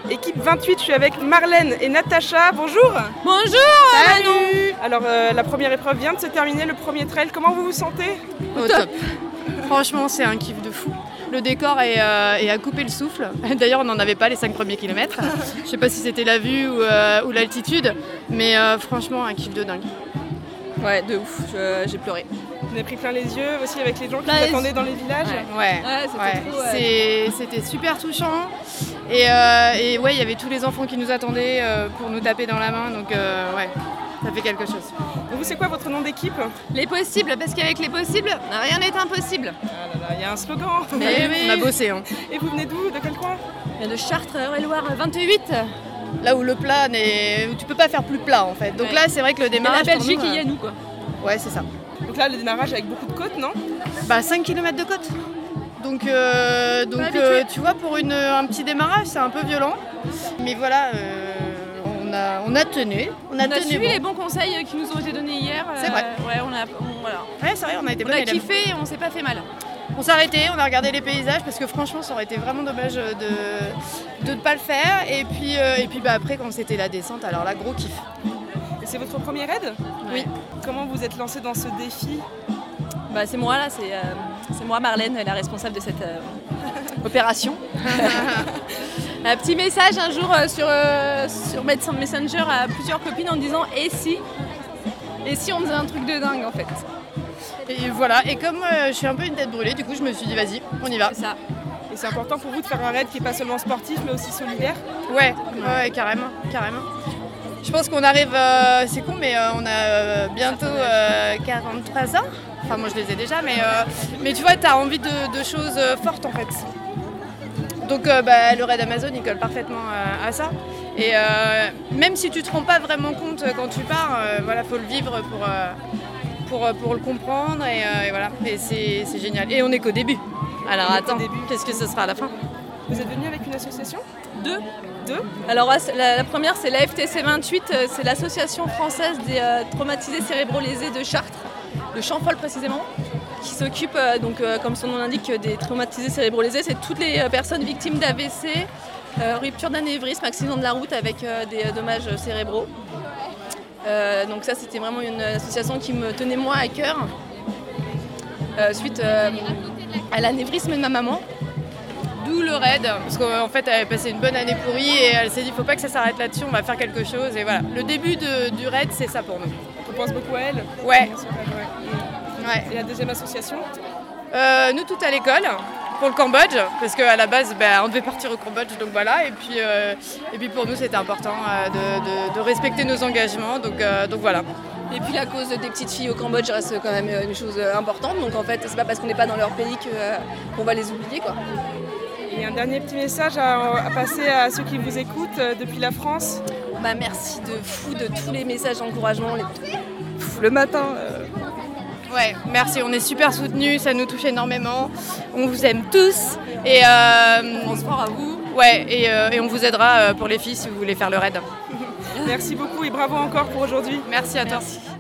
Équipe 28, je suis avec Marlène et Natacha. Bonjour. Bonjour. Salut. Alors la première épreuve vient de se terminer, le premier trail. Comment vous vous sentez? Au top. Franchement, c'est un kiff de fou. Le décor est à couper le souffle. D'ailleurs, on n'en avait pas les 5 premiers kilomètres. Je sais pas si c'était la vue ou l'altitude, mais franchement, un kiff de dingue. Ouais, de ouf, j'ai pleuré. Vous avez pris plein les yeux aussi avec les gens qui vous attendaient dans les villages. C'était super touchant. Et ouais, il y avait tous les enfants qui nous attendaient pour nous taper dans la main, donc ouais, ça fait quelque chose. Et vous, c'est quoi votre nom d'équipe? Les possibles, parce qu'avec les possibles, rien n'est impossible. Ah là là, il y a un slogan. Mais oui. On a bossé. Hein. Et vous venez d'où? De quel coin? De Chartres, Eure-et-Loir, 28. Là où le plat où tu peux pas faire plus plat en fait. Donc là, c'est vrai que le démarrage. La Belgique, il y a nous quoi. Ouais, c'est ça. Donc là, le démarrage avec beaucoup de côtes, non? 5 km de côte. Donc tu vois, pour un petit démarrage, c'est un peu violent. Mais voilà, on a tenu. On a suivi les bons conseils qui nous ont été donnés hier. C'est vrai. Voilà. Ouais, c'est vrai, on a été On a kiffé et on s'est pas fait mal. On s'est arrêté, on a regardé les paysages parce que franchement, ça aurait été vraiment dommage de ne pas le faire. Et puis après, quand c'était la descente, alors là, gros kiff. Et c'est votre premier raid? Oui. Comment vous êtes lancé dans ce défi? C'est moi là, c'est moi Marlène, la responsable de cette opération. Un petit message un jour sur Messenger à plusieurs copines en disant et si on faisait un truc de dingue en fait. Et voilà, et comme je suis un peu une tête brûlée, du coup je me suis dit vas-y, on y va. C'est ça. Et c'est important pour vous de faire un raid qui n'est pas seulement sportif mais aussi solidaire? Ouais, carrément. Je pense qu'on arrive, c'est con, mais on a bientôt 43 ans. Enfin, moi je les ai déjà, mais tu vois, tu as envie de choses fortes en fait. Donc le raid Amazon, il colle parfaitement à ça. Et même si tu te rends pas vraiment compte quand tu pars, faut le vivre pour le comprendre. Et voilà, et c'est génial. Et on est qu'au début. Alors attends, qu'est-ce que ce sera à la fin? Vous êtes venu avec une association? Deux. Alors la première c'est l'AFTC 28, c'est l'association française des traumatisés cérébraux lésés de Chartres, de Champfol précisément, qui s'occupe comme son nom l'indique des traumatisés cérébraux lésés, c'est toutes les personnes victimes d'AVC, rupture d'anévrisme, accident de la route avec des dommages cérébraux. Donc ça c'était vraiment une association qui me tenait moi à cœur, suite à l'anévrisme de ma maman. D'où le raid, parce qu'en fait elle avait passé une bonne année pourrie et elle s'est dit faut pas que ça s'arrête là-dessus, on va faire quelque chose et voilà. Le début du raid c'est ça pour nous. On pense beaucoup à elle. Ouais. Et la deuxième association? Nous tout à l'école, pour le Cambodge, parce qu'à la base on devait partir au Cambodge, donc voilà, et puis pour nous c'était important de respecter nos engagements, donc voilà. Et puis la cause des petites filles au Cambodge reste quand même une chose importante, donc en fait c'est pas parce qu'on n'est pas dans leur pays qu'on va les oublier quoi. Et un dernier petit message à passer à ceux qui vous écoutent depuis la France? Merci de fou de tous les messages d'encouragement, le matin. Ouais, merci, on est super soutenus, ça nous touche énormément, on vous aime tous et on se croit à vous. Ouais, et on vous aidera pour les filles si vous voulez faire le raid. Merci beaucoup et bravo encore pour aujourd'hui. Merci à toi. Merci.